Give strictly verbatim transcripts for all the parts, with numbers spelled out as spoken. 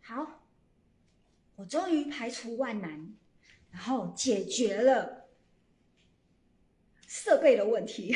好，我终于排除万难，然后解决了设备的问题。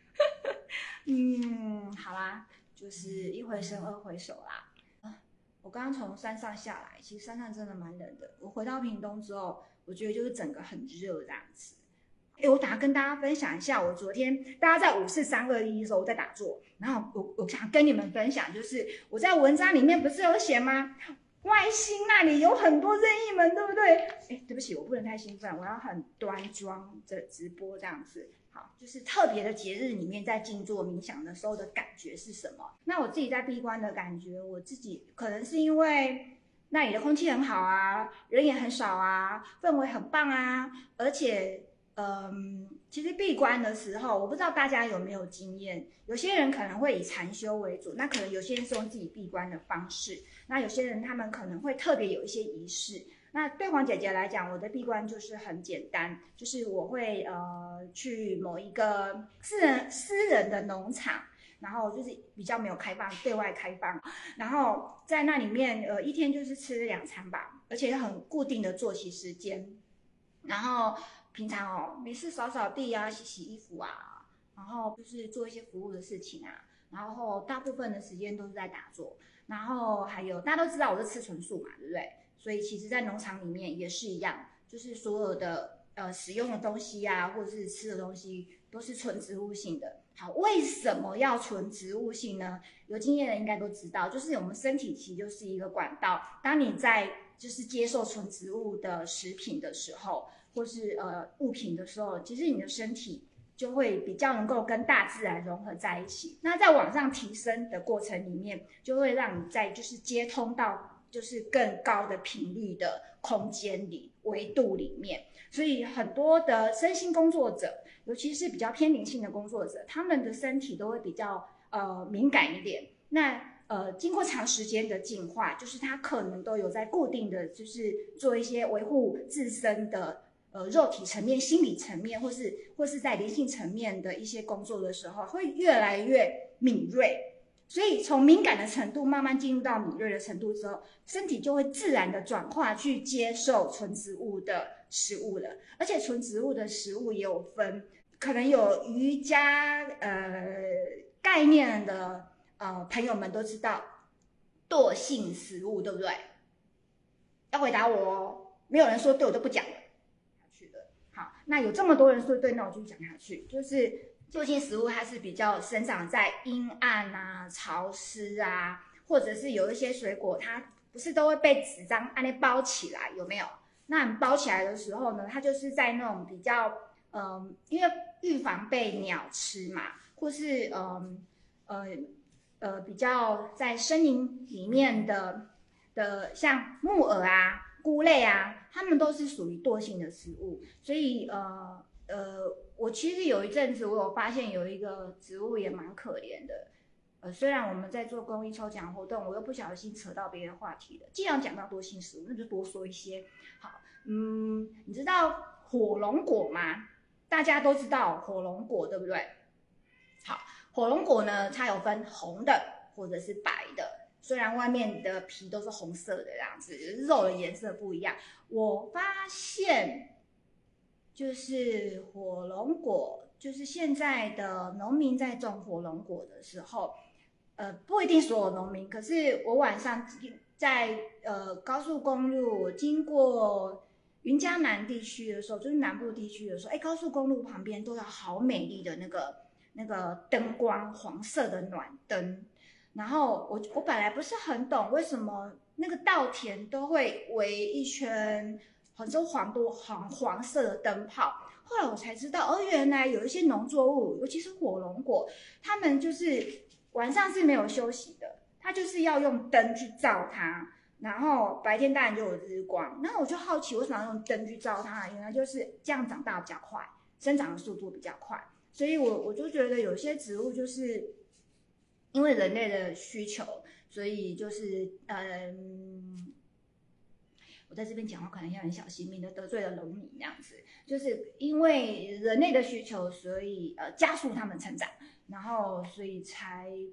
嗯，好啦，就是一回生二回熟啦。啊，我刚刚从山上下来，其实山上真的蛮冷的。我回到屏东之后，我觉得就是整个很热这样子。哎，我打跟大家分享一下，我昨天大家在五四三二一的时候我在打坐，然后我我想跟你们分享，就是我在文章里面不是有写吗？外星那里有很多任意门，对不对？哎，对不起，我不能太兴奋，我要很端庄的直播这样子。好，就是特别的节日里面在静坐冥想的时候的感觉是什么？那我自己在闭关的感觉，我自己可能是因为那里的空气很好啊，人也很少啊，氛围很棒啊，而且。嗯，其实闭关的时候，我不知道大家有没有经验。有些人可能会以禅修为主，那可能有些人是用自己闭关的方式。那有些人他们可能会特别有一些仪式。那对黄姐姐来讲，我的闭关就是很简单，就是我会呃去某一个私人私人的农场，然后就是比较没有开放对外开放，然后在那里面呃一天就是吃两餐吧，而且很固定的作息时间，然后。平常哦，没事扫扫地啊，洗洗衣服啊，然后就是做一些服务的事情啊，然后大部分的时间都是在打坐，然后还有大家都知道我是吃纯素嘛，对不对？所以其实，在农场里面也是一样，就是所有的呃使用的东西啊，或者是吃的东西都是纯植物性的。好，为什么要纯植物性呢？有经验的应该都知道，就是我们身体其实就是一个管道，当你在就是接受纯植物的食品的时候。或是呃物品的时候，其实你的身体就会比较能够跟大自然融合在一起。那在往上提升的过程里面，就会让你在就是接通到就是更高的频率的空间里维度里面。所以很多的身心工作者，尤其是比较偏灵性的工作者，他们的身体都会比较呃敏感一点。那呃，经过长时间的进化，就是他可能都有在固定的就是做一些维护自身的。呃，肉体层面、心理层面，或是或是在灵性层面的一些工作的时候，会越来越敏锐。所以从敏感的程度慢慢进入到敏锐的程度之后，身体就会自然的转化去接受纯植物的食物了。而且纯植物的食物也有分，可能有瑜伽呃概念的呃朋友们都知道惰性食物，对不对？要回答我哦，没有人说对，我都不讲了。好，那有这么多人说对，那我就讲下去。就是惰性食物，它是比较生长在阴暗啊、潮湿啊，或者是有一些水果，它不是都会被纸张按那包起来，有没有？那你包起来的时候呢，它就是在那种比较，嗯，因为预防被鸟吃嘛，或是嗯呃呃比较在森林里面的的，像木耳啊。菇类啊，它们都是属于惰性的食物，所以呃呃，我其实有一阵子我有发现有一个植物也蛮可怜的，呃，虽然我们在做公益抽奖活动，我又不小心扯到别的话题了。既然讲到惰性食物，那就多说一些。好，嗯，你知道火龙果吗？大家都知道火龙果，对不对？好，火龙果呢，它有分红的或者是白的。虽然外面的皮都是红色的这样子，肉的颜色不一样。我发现，就是火龙果，就是现在的农民在种火龙果的时候，呃，不一定所有农民，可是我晚上在呃高速公路经过云嘉南地区的时候，就是南部地区的时候，哎，高速公路旁边都有好美丽的那个那个灯光，黄色的暖灯。然后我我本来不是很懂为什么那个稻田都会围一圈很多黄多黄黄色的灯泡，后来我才知道，哦，原来有一些农作物，尤其是火龙果，他们就是晚上是没有休息的，它就是要用灯去照它，然后白天当然就有日光。然后我就好奇，为什么要用灯去照它？原来就是这样长大比较快，生长的速度比较快。所以我我就觉得有些植物就是。因为人类的需求，所以就是嗯，我在这边讲话可能要很小心，免得得罪了农民这样子。就是因为人类的需求，所以呃加速他们成长，然后所以才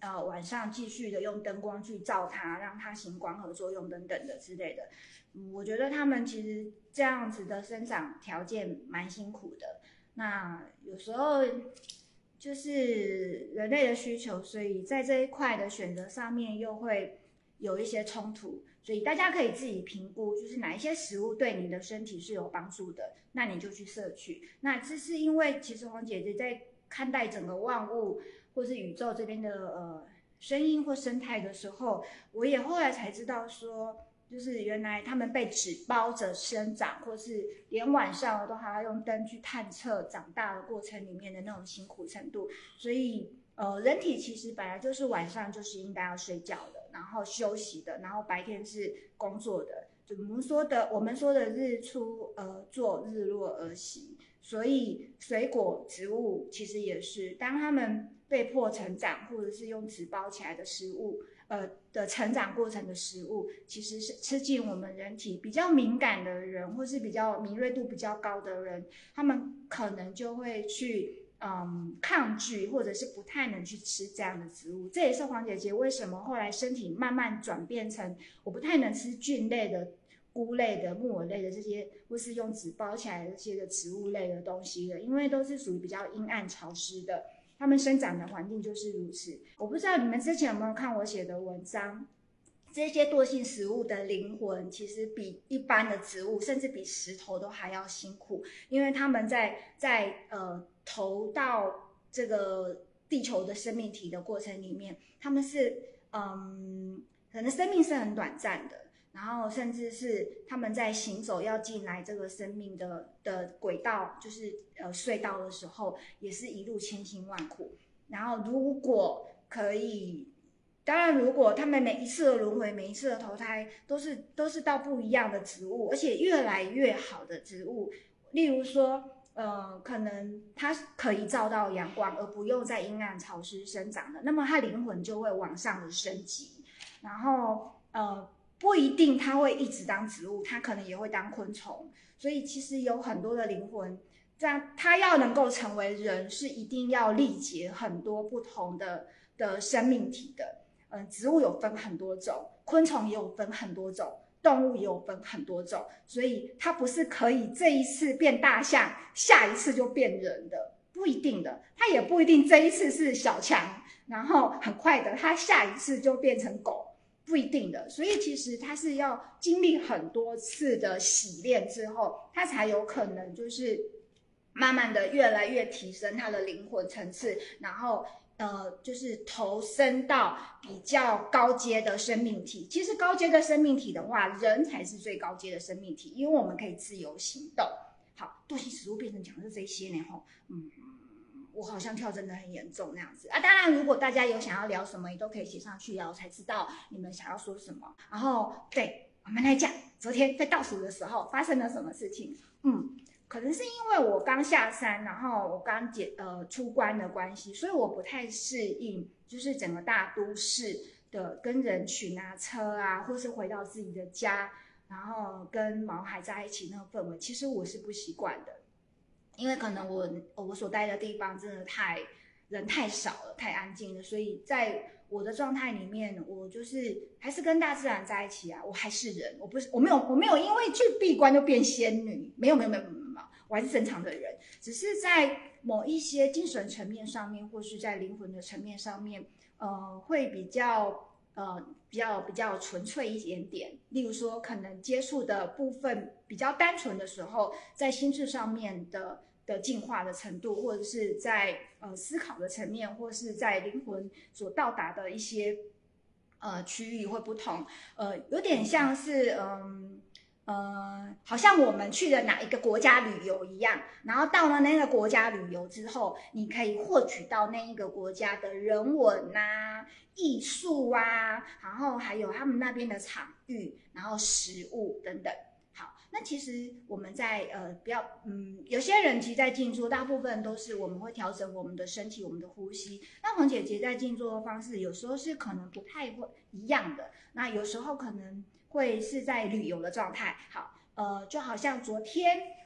呃晚上继续的用灯光去照它，让它行光合作用等等的之类的。嗯，我觉得他们其实这样子的生长条件蛮辛苦的。那有时候就是人类的需求，所以在这一块的选择上面又会有一些冲突。所以大家可以自己评估，就是哪一些食物对你的身体是有帮助的，那你就去摄取。那这是因为其实黄姐姐在看待整个万物或是宇宙这边的呃声音或生态的时候，我也后来才知道说，就是原来他们被纸包着生长，或是连晚上都还要用灯去探测长大的过程里面的那种辛苦程度。所以呃，人体其实本来就是晚上就是应该要睡觉的，然后休息的，然后白天是工作的。就我们说的，我们说的日出而作，日落而息。所以水果、植物其实也是，当他们被迫成长，或者是用纸包起来的食物，呃的成长过程的食物，其实是吃进我们人体比较敏感的人，或是比较敏锐度比较高的人，他们可能就会去。嗯，抗拒或者是不太能去吃这样的植物，这也是黄姐姐为什么后来身体慢慢转变成我不太能吃菌类的、菇类的、木耳类的这些，或是用纸包起来的这些的植物类的东西的，因为都是属于比较阴暗潮湿的，它们生长的环境就是如此。我不知道你们之前有没有看我写的文章。这些惰性食物的灵魂其实比一般的植物，甚至比石头都还要辛苦，因为他们在在呃投到这个地球的生命体的过程里面，他们是嗯可能生命是很短暂的，然后甚至是他们在行走要进来这个生命的的轨道，就是呃隧道的时候，也是一路千辛万苦。然后如果可以。当然，如果他们每一次的轮回，每一次的投胎，都是都是到不一样的植物，而且越来越好的植物，例如说，呃，可能它可以照到阳光，而不用在阴暗潮湿生长的，那么它灵魂就会往上的升级。然后，呃，不一定它会一直当植物，它可能也会当昆虫。所以，其实有很多的灵魂，这样它要能够成为人，是一定要历劫很多不同的的生命体的。嗯，植物有分很多种，昆虫也有分很多种，动物也有分很多种，所以它不是可以这一次变大象，下一次就变人的，不一定的。它也不一定这一次是小强，然后很快的，它下一次就变成狗，不一定的。所以其实它是要经历很多次的洗练之后，它才有可能就是慢慢的越来越提升它的灵魂层次，然后。呃，就是投身到比较高阶的生命体。其实高阶的生命体的话，人才是最高阶的生命体，因为我们可以自由行动。好，惰性食物变成讲的是这些呢，吼，嗯，我好像跳真的很严重那样子啊。当然，如果大家有想要聊什么，也都可以写上去啊，我才知道你们想要说什么。然后，对我们来讲，昨天在倒数的时候发生了什么事情？嗯。可能是因为我刚下山，然后我刚解呃出关的关系，所以我不太适应，就是整个大都市的跟人群啊、车啊，或是回到自己的家，然后跟毛孩在一起那个氛围，其实我是不习惯的，因为可能我我所待的地方真的太人太少了，太安静了，所以在我的状态里面，我就是还是跟大自然在一起啊，我还是人，我不是我没有我没有因为去闭关就变仙女，没有没有没有没有。我还是正常的人，只是在某一些精神层面上面，或是在灵魂的层面上面，呃，会比较呃比较比较纯粹一点点。例如说，可能接触的部分比较单纯的时候，在心智上面的的进化的程度，或者是在呃思考的层面，或是在灵魂所到达的一些呃区域会不同。呃，有点像是嗯。呃，好像我们去了哪一个国家旅游一样，然后到了那个国家旅游之后，你可以获取到那一个国家的人文啊、艺术啊，然后还有他们那边的场域，然后食物等等。好，那其实我们在呃，不要嗯，有些人其实在静坐，大部分都是我们会调整我们的身体、我们的呼吸。那黄姐姐在静坐的方式，有时候是可能不太会一样的，那有时候可能。会是在旅游的状态，好，呃，就好像昨天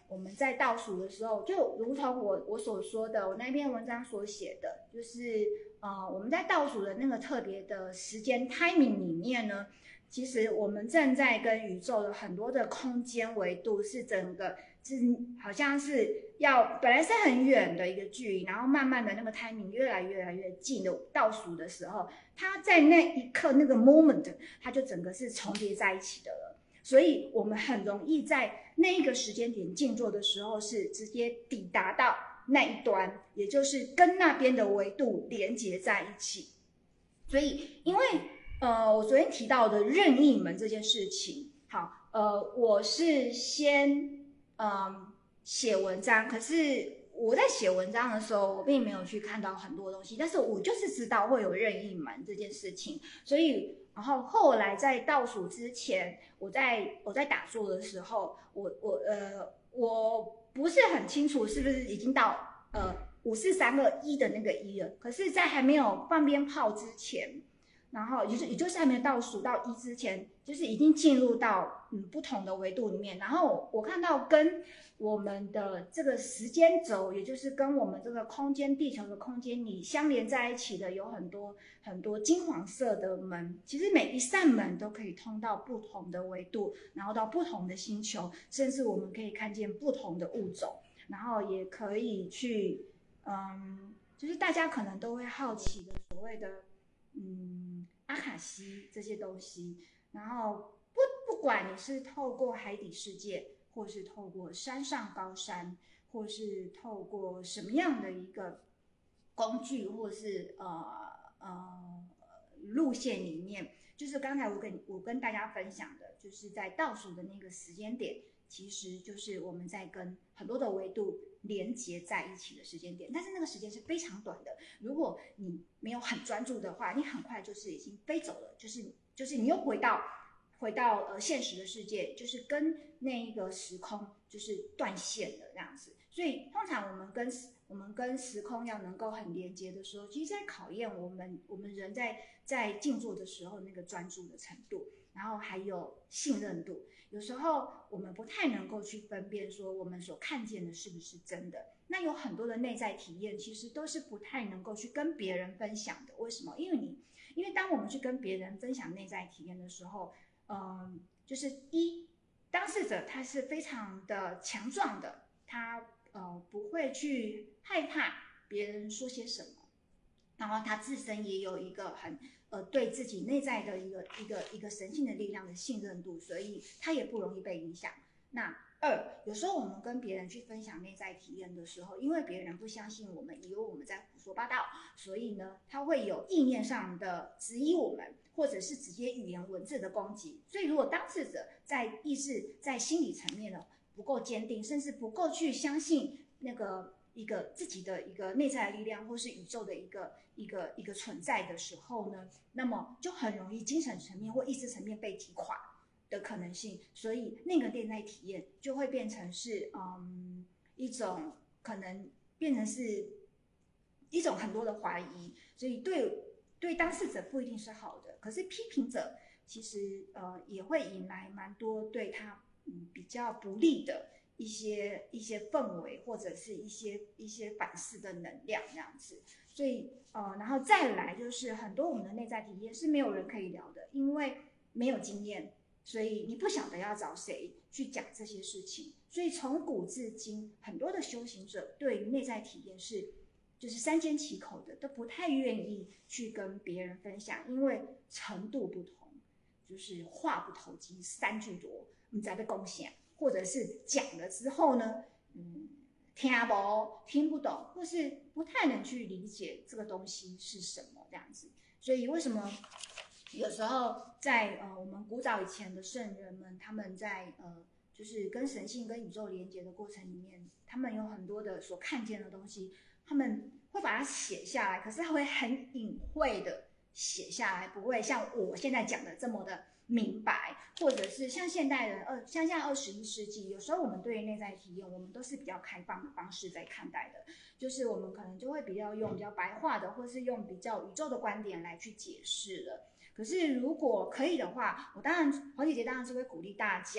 我们在倒数的时候，就如同我我所说的，我那篇文章所写的，就是呃我们在倒数的那个特别的时间 timing 里面呢，其实我们正在跟宇宙的很多的空间维度是整个是好像是要本来是很远的一个距离，然后慢慢的那个 timing 越来越来越近的倒数的时候，它在那一刻那个 moment 它就整个是重叠在一起的了。所以我们很容易在那一个时间点静坐的时候是直接抵达到那一端，也就是跟那边的维度连接在一起。所以因为呃我昨天提到的任意门这件事情，好呃我是先嗯写文章，可是我在写文章的时候我并没有去看到很多东西，但是我就是知道会有任意门这件事情，所以然后后来在倒数之前，我在我在打坐的时候，我我呃我不是很清楚是不是已经到呃五四三二一的那个一了，可是，在还没有放鞭炮之前，然后也就是也就是还没有倒数到一之前，就是已经进入到嗯不同的维度里面，然后我看到跟我们的这个时间轴，也就是跟我们这个空间地球的空间里相连在一起的，有很多很多金黄色的门。其实每一扇门都可以通到不同的维度，然后到不同的星球，甚至我们可以看见不同的物种，然后也可以去，嗯，就是大家可能都会好奇的所谓的，嗯，阿卡西这些东西，然后不不管你是透过海底世界，或是透过山上高山，或是透过什么样的一个工具，或是呃呃路线里面，就是刚才我跟我跟大家分享的，就是在倒数的那个时间点，其实就是我们在跟很多的维度连接在一起的时间点，但是那个时间是非常短的。如果你没有很专注的话，你很快就是已经飞走了，就是就是你又回到。回到呃现实的世界，就是跟那一个时空就是断线了这样子。所以通常我们跟我们跟时空要能够很连接的时候，其实在考验我们我们人在在静坐的时候那个专注的程度，然后还有信任度。有时候我们不太能够去分辨说我们所看见的是不是真的。那有很多的内在体验其实都是不太能够去跟别人分享的。为什么？因为你因为当我们去跟别人分享内在体验的时候，嗯，就是一当事者他是非常的强壮的，他呃不会去害怕别人说些什么，然后他自身也有一个很呃对自己内在的一个一个一个神性的力量的信任度，所以他也不容易被影响。那二，有时候我们跟别人去分享内在体验的时候，因为别人不相信我们，以为我们在胡说八道，所以呢，他会有意念上的质疑我们，或者是直接语言文字的攻击。所以，如果当事者在意识、在心理层面呢不够坚定，甚至不够去相信那个一个自己的一个内在的力量，或是宇宙的一个一个一个存在的时候呢，那么就很容易精神层面或意识层面被击垮的可能性，所以那个内在体验就会变成是嗯一种可能变成是一种很多的怀疑，所以对对当事者不一定是好的，可是批评者其实呃也会引来蛮多对他嗯比较不利的一些一些氛围，或者是一些一些反噬的能量这样子。所以呃然后再来就是很多我们的内在体验是没有人可以聊的，因为没有经验。所以你不晓得要找谁去讲这些事情，所以从古至今，很多的修行者对于内在体验是就是三缄其口的，都不太愿意去跟别人分享，因为程度不同，就是话不投机三句多，你才被贡献，或者是讲了之后呢，嗯，听不听不懂，或是不太能去理解这个东西是什么这样子。所以为什么？有时候在呃我们古早以前的圣人们，他们在呃就是跟神性跟宇宙连接的过程里面，他们有很多的所看见的东西，他们会把它写下来，可是他会很隐晦的写下来，不会像我现在讲的这么的明白，或者是像现代人二像像二十一世纪，有时候我们对于内在体验，我们都是比较开放的方式在看待的，就是我们可能就会比较用比较白话的，或是用比较宇宙的观点来去解释了。可是如果可以的话，我当然黄姐姐当然是会鼓励大家，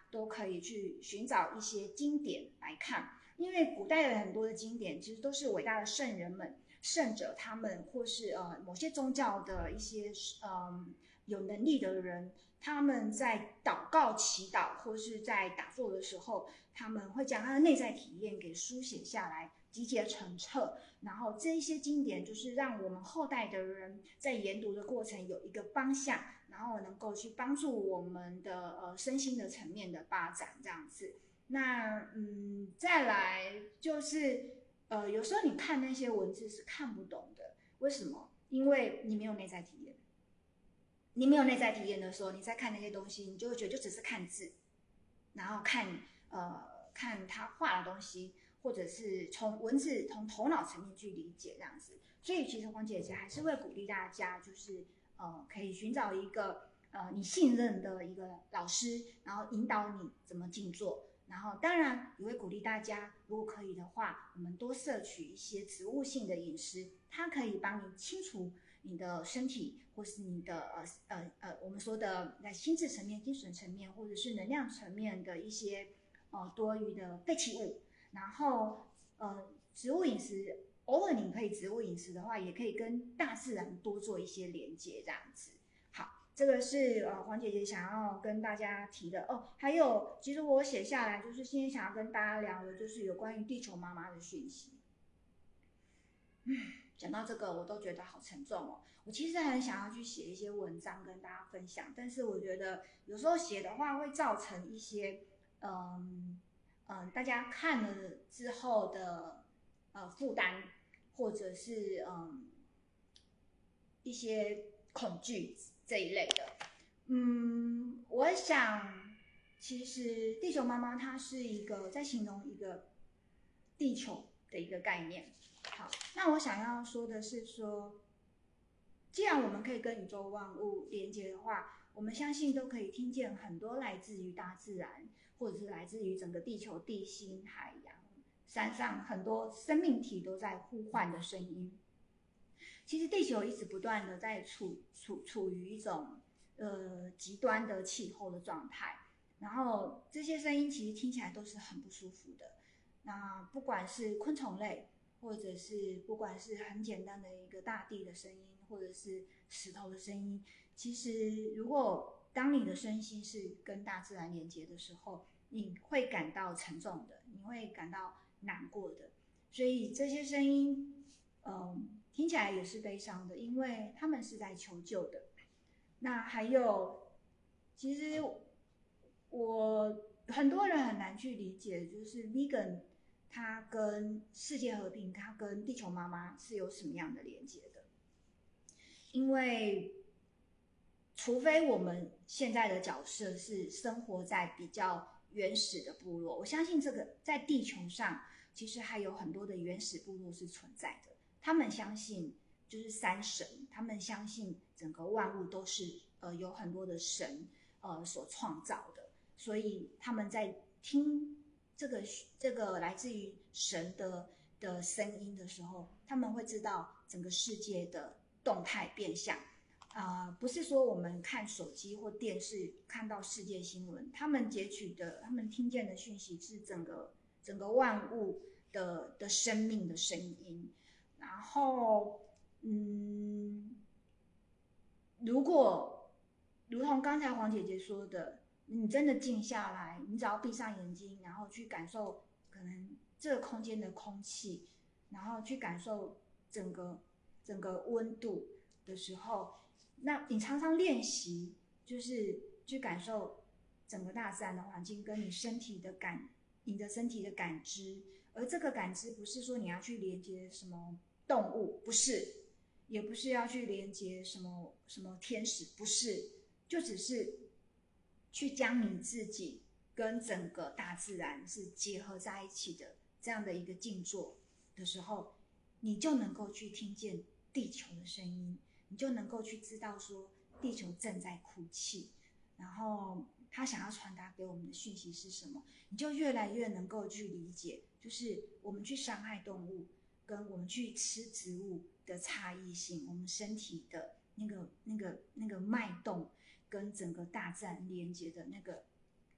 都可以去寻找一些经典来看，因为古代的很多的经典其实都是伟大的圣人们、圣者他们，或是呃某些宗教的一些嗯有能力的人，他们在祷告、祈祷或是在打坐的时候，他们会将他的内在体验给书写下来，集结成册。然后这一些经典就是让我们后代的人在研读的过程有一个方向，然后能够去帮助我们的呃身心的层面的发展这样子。那嗯，再来就是呃，有时候你看那些文字是看不懂的，为什么？因为你没有内在体验。你没有内在体验的时候，你在看那些东西，你就会觉得就只是看字，然后看呃看他画的东西，或者是从文字从头脑层面去理解这样子。所以其实黄姐姐还是会鼓励大家，就是呃可以寻找一个呃你信任的一个老师，然后引导你怎么静坐。然后当然也会鼓励大家，如果可以的话，我们多摄取一些植物性的饮食，它可以帮你清除你的身体，或是你的呃呃呃，我们说的在心智层面、精神层面，或者是能量层面的一些呃多余的废弃物。然后呃，植物饮食偶尔你可以植物饮食的话，也可以跟大自然多做一些连接，这样子。好，这个是呃黄姐姐想要跟大家提的哦。还有，其实我写下来就是今天想要跟大家聊的，就是有关于地球妈妈的讯息。嗯。讲到这个，我都觉得好沉重哦。我其实很想要去写一些文章跟大家分享，但是我觉得有时候写的话会造成一些，嗯嗯，大家看了之后的呃负担，或者是嗯一些恐惧这一类的。嗯，我想其实地球妈妈它是一个在形容一个地球的一个概念。好，那我想要说的是说，既然我们可以跟宇宙万物连接的话，我们相信都可以听见很多来自于大自然，或者是来自于整个地球地心、海洋、山上很多生命体都在呼唤的声音。其实地球一直不断的在处处处于一种呃极端的气候的状态，然后这些声音其实听起来都是很不舒服的。那不管是昆虫类，或者是不管是很简单的一个大地的声音，或者是石头的声音，其实如果当你的身心是跟大自然连接的时候，你会感到沉重的，你会感到难过的。所以这些声音，嗯，听起来也是悲伤的，因为他们是在求救的。那还有，其实我很多人很难去理解，就是 vegan 它跟世界和平，它跟地球妈妈是有什么样的连接的？因为除非我们现在的角色是生活在比较原始的部落，我相信这个在地球上其实还有很多的原始部落是存在的。他们相信就是三神，他们相信整个万物都是呃有很多的神呃所创造的，所以他们在听这个这个来自于神的的声音的时候，他们会知道整个世界的动态变相。啊、呃，不是说我们看手机或电视看到世界新闻，他们截取的、他们听见的讯息是整个整个万物的的生命的声音。然后，嗯，如果如同刚才黄姐姐说的，你真的静下来，你只要闭上眼睛，然后去感受可能这个空间的空气，然后去感受整个整个温度的时候，那你常常练习，就是去感受整个大自然的环境跟你身体的感，你的身体的感知。而这个感知不是说你要去连接什么动物，不是，也不是要去连接什么什么天使，不是，就只是去将你自己跟整个大自然是结合在一起的这样的一个静坐的时候，你就能够去听见地球的声音，你就能够去知道说地球正在哭泣，然后他想要传达给我们的讯息是什么，你就越来越能够去理解，就是我们去伤害动物跟我们去吃植物的差异性，我们身体的那个那个那个脉动跟整个大自然连接的那个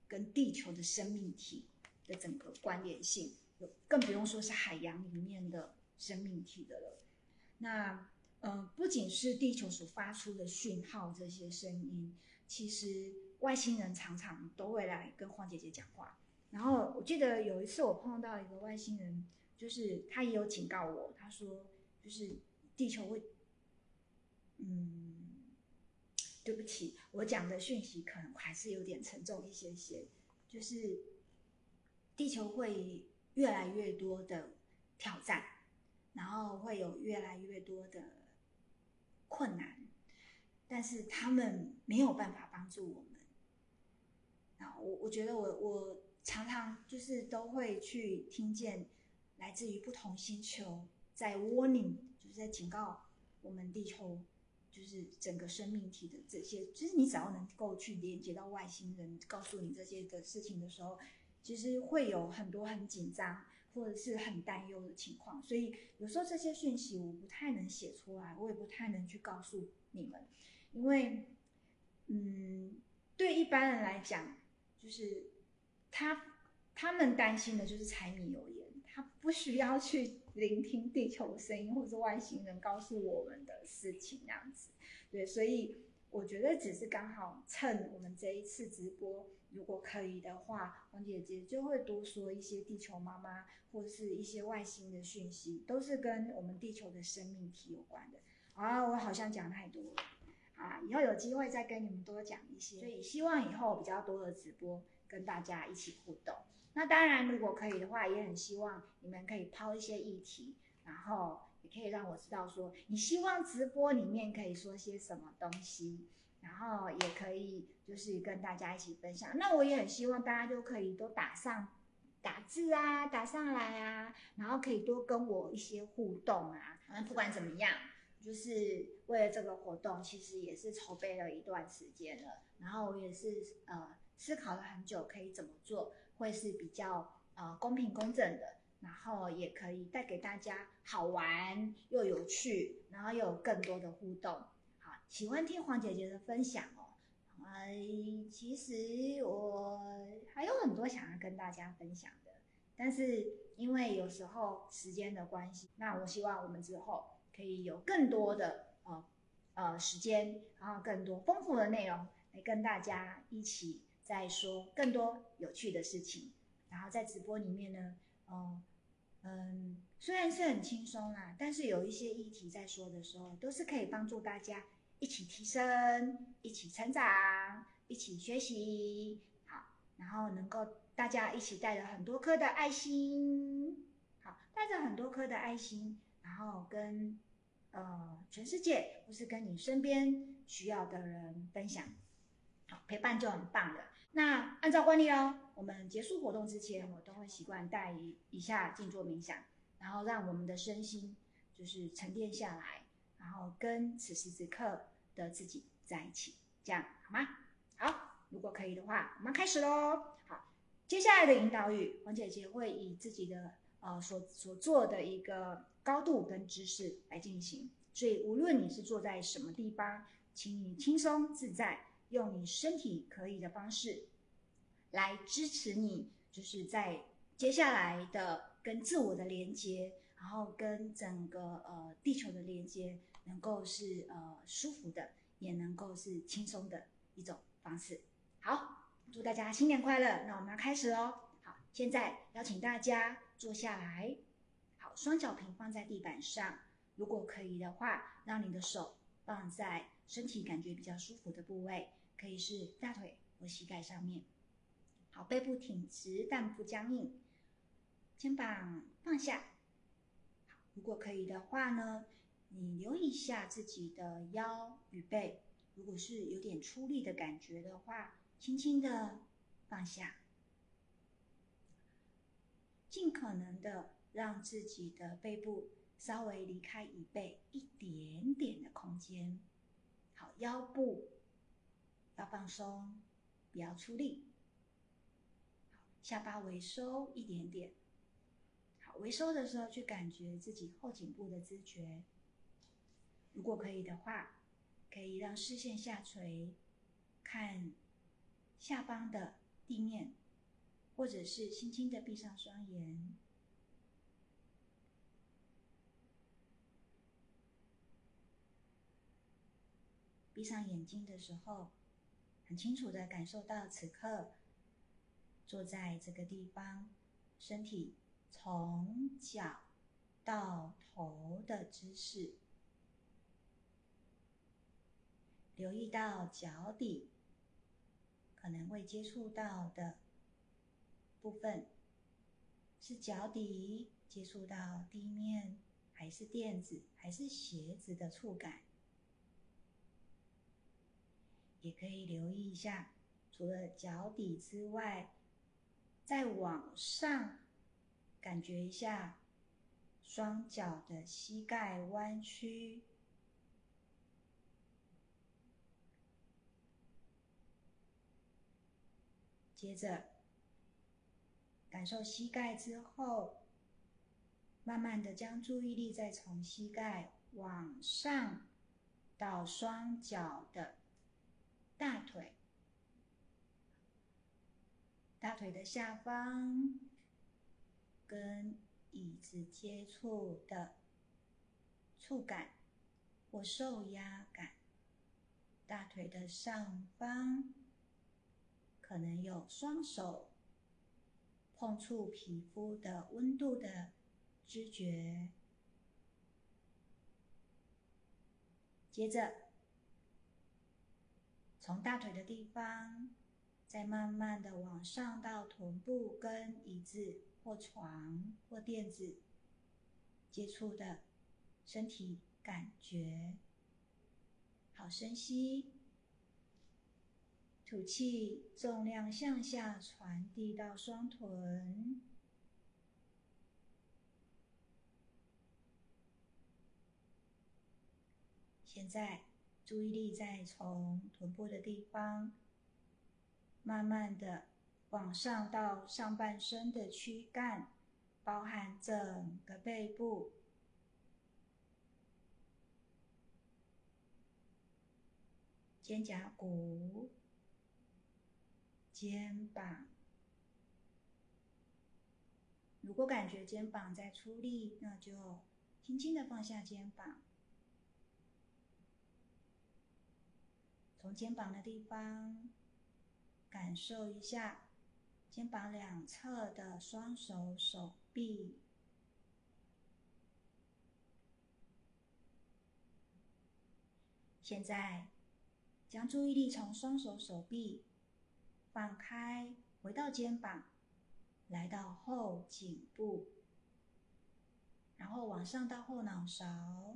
跟地球的生命体的整个关联性，更不用说是海洋里面的生命体的了。那呃，不仅是地球所发出的讯号这些声音，其实外星人常常都会来跟黄姐姐讲话。然后我记得有一次我碰到一个外星人，就是他也有警告我，他说就是地球会，嗯，对不起，我讲的讯息可能还是有点沉重一些些，就是地球会越来越多的挑战，然后会有越来越多的困难，但是他们没有办法帮助我们。然后我我觉得我我常常就是都会去听见来自于不同星球在 warning， 就是在警告我们地球，就是整个生命体的这些，就是你只要能够去连接到外星人告诉你这些的事情的时候，其实会有很多很紧张或者是很担忧的情况。所以有时候这些讯息我不太能写出来，我也不太能去告诉你们，因为嗯，对一般人来讲，就是他他们担心的就是柴米油盐，他不需要去聆听地球的声音或者外星人告诉我们的事情这样子。对，所以我觉得只是刚好趁我们这一次直播，如果可以的话，黄姐姐就会多说一些地球妈妈或是一些外星的讯息，都是跟我们地球的生命体有关的。啊，我好像讲太多了。啊，以后有机会再跟你们多讲一些，所以希望以后比较多的直播跟大家一起互动。那当然，如果可以的话，也很希望你们可以抛一些议题，然后也可以让我知道说你希望直播里面可以说些什么东西，然后也可以就是跟大家一起分享。那我也很希望大家都可以都打上打字啊，打上来啊，然后可以多跟我一些互动啊。嗯，不管怎么样。就是为了这个活动，其实也是筹备了一段时间了，然后我也是呃思考了很久，可以怎么做会是比较呃公平公正的，然后也可以带给大家好玩又有趣，然后又有更多的互动。好，喜欢听黄姐姐的分享哦。呃，其实我还有很多想要跟大家分享的，但是因为有时候时间的关系，那我希望我们之后可以有更多的呃呃时间，然后更多丰富的内容来跟大家一起再说更多有趣的事情。然后在直播里面呢，嗯嗯，虽然是很轻松啦，但是有一些议题在说的时候，都是可以帮助大家一起提升、一起成长、一起学习。好，然后能够大家一起带着很多颗的爱心，好，带着很多颗的爱心，然后跟呃全世界或是跟你身边需要的人分享，好，陪伴就很棒了。那按照惯例哦，我们结束活动之前，我都会习惯带一一下静坐冥想，然后让我们的身心就是沉淀下来，然后跟此时此刻的自己在一起，这样好吗？好，如果可以的话，我们开始咯。好，接下来的引导语，黄姐姐会以自己的呃所所做的一个高度跟姿势来进行，所以无论你是坐在什么地方，请你轻松自在，用你身体可以的方式来支持你，就是在接下来的跟自我的连接，然后跟整个呃地球的连接，能够是呃舒服的，也能够是轻松的一种方式。好，祝大家新年快乐！那我们要开始哦。好，现在邀请大家坐下来，好，双脚平放在地板上，如果可以的话，让你的手放在身体感觉比较舒服的部位，可以是大腿或膝盖上面。好，背部挺直但不僵硬，肩膀放下。好，如果可以的话呢，你留意一下自己的腰与背，如果是有点出力的感觉的话，轻轻的放下，尽可能的让自己的背部稍微离开椅背一点点的空间。好，腰部要放松，不要出力。下巴微收一点点。好，微收的时候去感觉自己后颈部的知觉。如果可以的话，可以让视线下垂，看下方的地面，或者是轻轻的闭上双眼。闭上眼睛的时候，很清楚的感受到此刻坐在这个地方，身体从脚到头的姿势，留意到脚底可能会接触到的部分，是脚底接触到地面，还是垫子，还是鞋子的触感。也可以留意一下，除了脚底之外，再往上感觉一下双脚的膝盖弯曲，接着感受膝盖之后，慢慢的将注意力再从膝盖往上到双脚的大腿，大腿的下方跟椅子接触的触感或受压感，大腿的上方可能有双手碰触皮肤的温度的知觉。接着从大腿的地方再慢慢的往上到臀部跟椅子或床或垫子接触的身体感觉。好，深吸，吐气，重量向下传递到双臀。现在注意力再从臀部的地方慢慢的往上到上半身的躯干，包含整个背部，肩胛骨、肩膀。如果感觉肩膀在出力，那就轻轻的放下肩膀。从肩膀的地方感受一下肩膀两侧的双手手臂，现在将注意力从双手手臂放开，回到肩膀，来到后颈部，然后往上到后脑勺，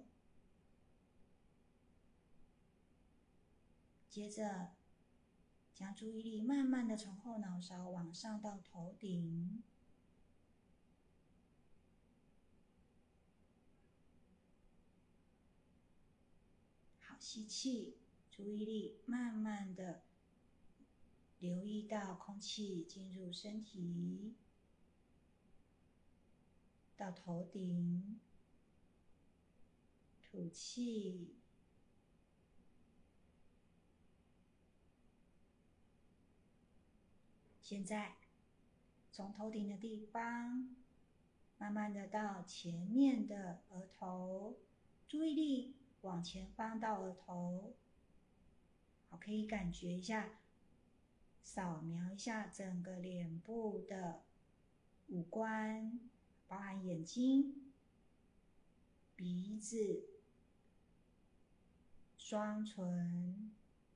接着将注意力慢慢的从后脑勺往上到头顶。好，吸气，注意力慢慢的留意到空气进入身体，到头顶，吐气。现在从头顶的地方慢慢的到前面的额头，注意力往前方到额头。好，可以感觉一下，扫描一下整个脸部的五官，包含眼睛、鼻子、双唇、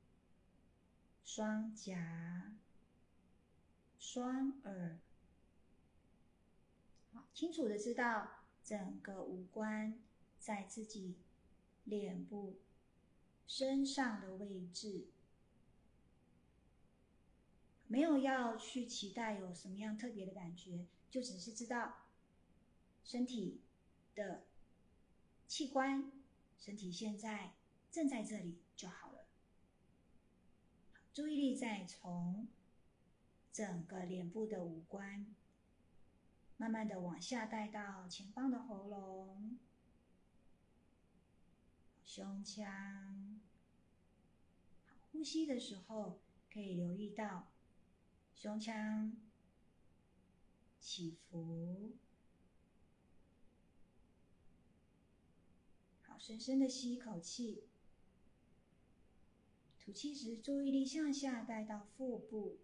双颊、双耳。好，清楚的知道整个五官在自己脸部身上的位置，没有要去期待有什么样特别的感觉，就只是知道身体的器官，身体现在正在这里就好了。注意力再从整个脸部的五官慢慢的往下带到前方的喉咙、胸腔。呼吸的时候可以留意到胸腔起伏。好，深深的吸一口气，吐气时注意力向下带到腹部，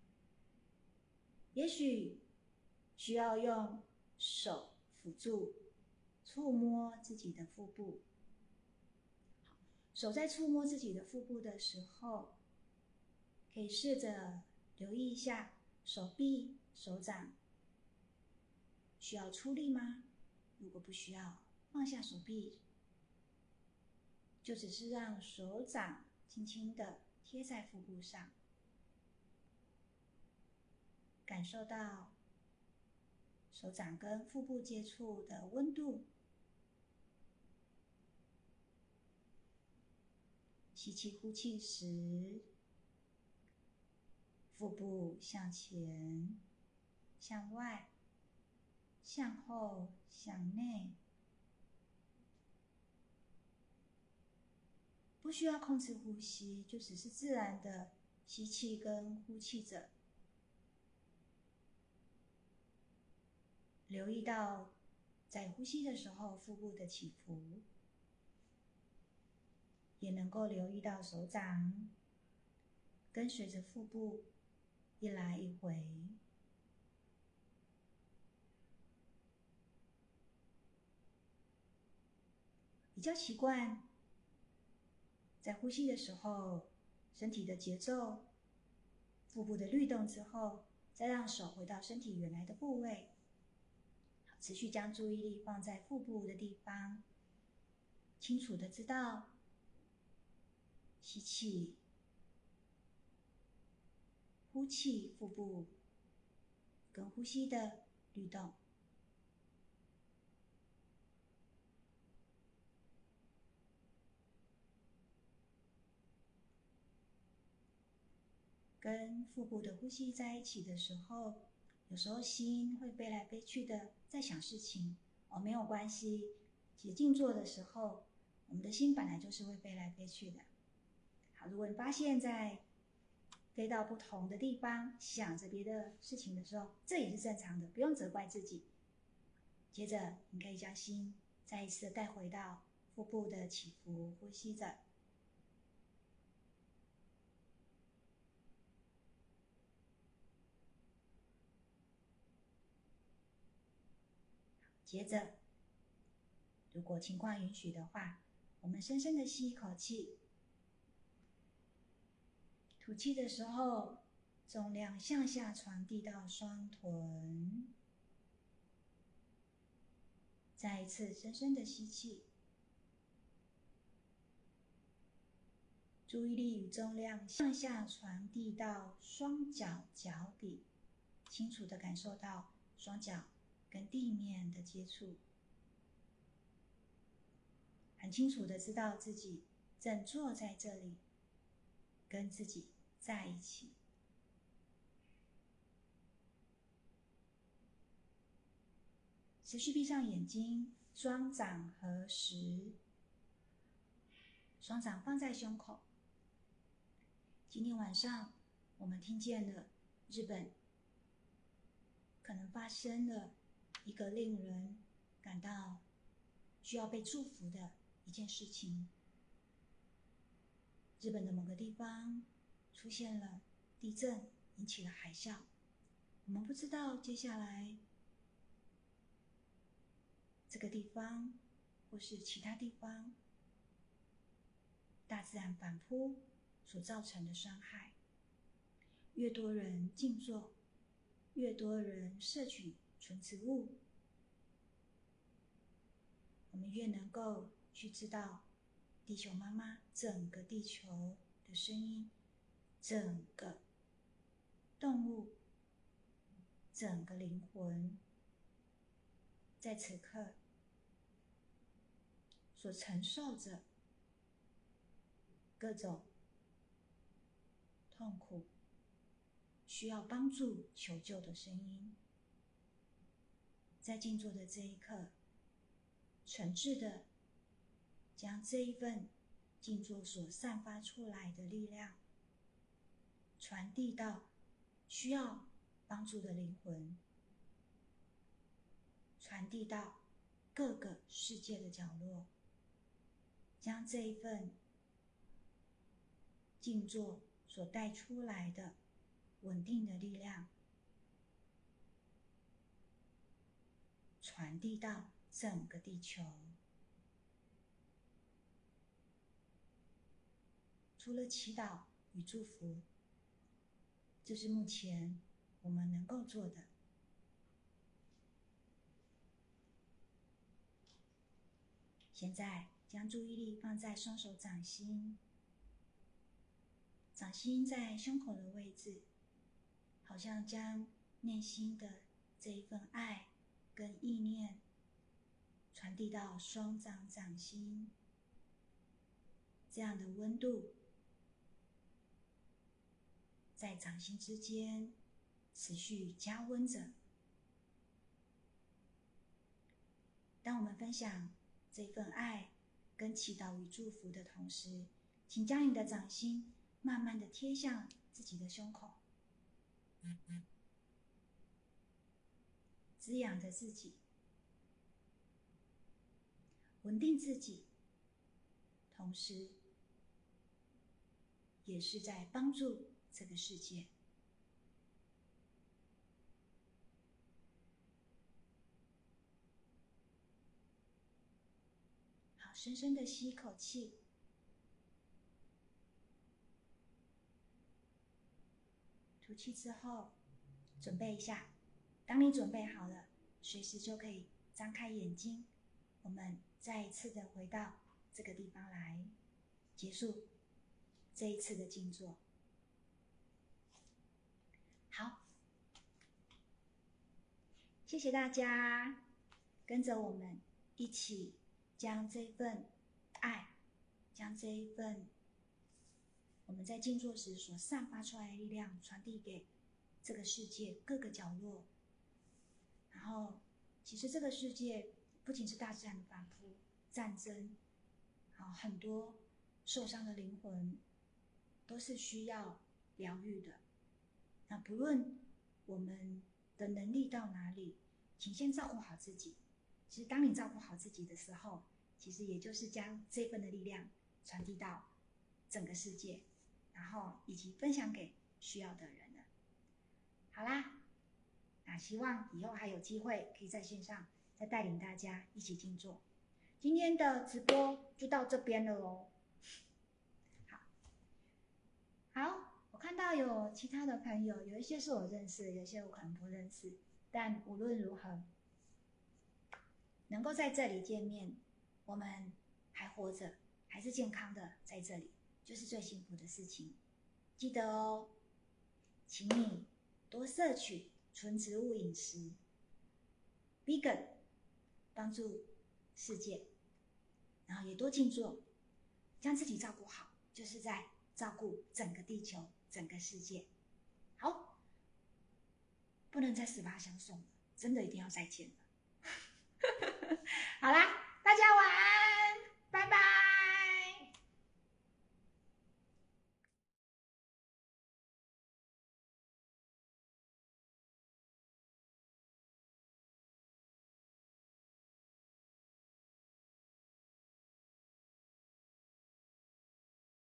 也许需要用手辅助触摸自己的腹部。手在触摸自己的腹部的时候，可以试着留意一下手臂、手掌需要出力吗？如果不需要，放下手臂，就只是让手掌轻轻的贴在腹部上，感受到手掌跟腹部接触的温度。吸气、呼气时，腹部向前、向外、向后、向内，不需要控制呼吸，就只是自然的吸气跟呼气着。留意到在呼吸的时候腹部的起伏，也能够留意到手掌跟随着腹部一来一回。比较习惯在呼吸的时候身体的节奏、腹部的律动之后，再让手回到身体原来的部位，持续将注意力放在腹部的地方，清楚的知道吸气、呼气，腹部跟呼吸的律动。跟腹部的呼吸在一起的时候，有时候心会飞来飞去的在想事情，哦，没有关系。其实静坐的时候，我们的心本来就是会飞来飞去的。好，如果你发现在飞到不同的地方，想着别的事情的时候，这也是正常的，不用责怪自己。接着，你可以将心再一次带回到腹部的起伏，呼吸着。接着，如果情况允许的话，我们深深的吸一口气，吐气的时候，重量向下传递到双臀。再一次深深的吸气，注意力与重量向下传递到双脚脚底，清楚的感受到双脚跟地面的接触，很清楚的知道自己正坐在这里，跟自己在一起。持续闭上眼睛，双掌合十，双掌放在胸口。今天晚上我们听见了日本可能发生了一个令人感到需要被祝福的一件事情。日本的某个地方出现了地震，引起了海啸。我们不知道接下来这个地方或是其他地方大自然反扑所造成的伤害。越多人静坐，越多人摄取纯植物，我们越能够去知道地球妈妈整个地球的声音，整个动物，整个灵魂在此刻所承受着各种痛苦，需要帮助求救的声音。在静坐的这一刻，诚挚的将这一份静坐所散发出来的力量传递到需要帮助的灵魂，传递到各个世界的角落，将这一份静坐所带出来的稳定的力量传递到整个地球。除了祈祷与祝福，这是目前我们能够做的。现在将注意力放在双手掌心，掌心在胸口的位置，好像将内心的这一份爱跟意念传递到双掌掌心，这样的温度在掌心之间持续加温着。当我们分享这份爱跟祈祷与祝福的同时，请将你的掌心慢慢的贴向自己的胸口，滋养着自己，稳定自己，同时也是在帮助这个世界。好，深深的吸一口气，吐气之后，准备一下。当你准备好了，随时就可以张开眼睛。我们再一次的回到这个地方来，结束这一次的静坐。好，谢谢大家，跟着我们一起将这份爱，将这一份我们在静坐时所散发出来的力量传递给这个世界各个角落。然后，其实这个世界不仅是大自然的反复、战争，好很多受伤的灵魂都是需要疗愈的。那不论我们的能力到哪里，请先照顾好自己。其实当你照顾好自己的时候，其实也就是将这份的力量传递到整个世界，然后以及分享给需要的人了。好啦，那希望以后还有机会可以在线上再带领大家一起静坐。今天的直播就到这边了咯。好，好，我看到有其他的朋友，有一些是我认识，有一些我可能不认识，但无论如何，能够在这里见面，我们还活着，还是健康的在这里，就是最幸福的事情。记得哦，请你多摄取纯植物饮食 ，vegan， 帮助世界，然后也多静坐，将自己照顾好，就是在照顾整个地球、整个世界。好，不能再十八相送了，真的一定要再见了。好啦，大家晚安，拜拜。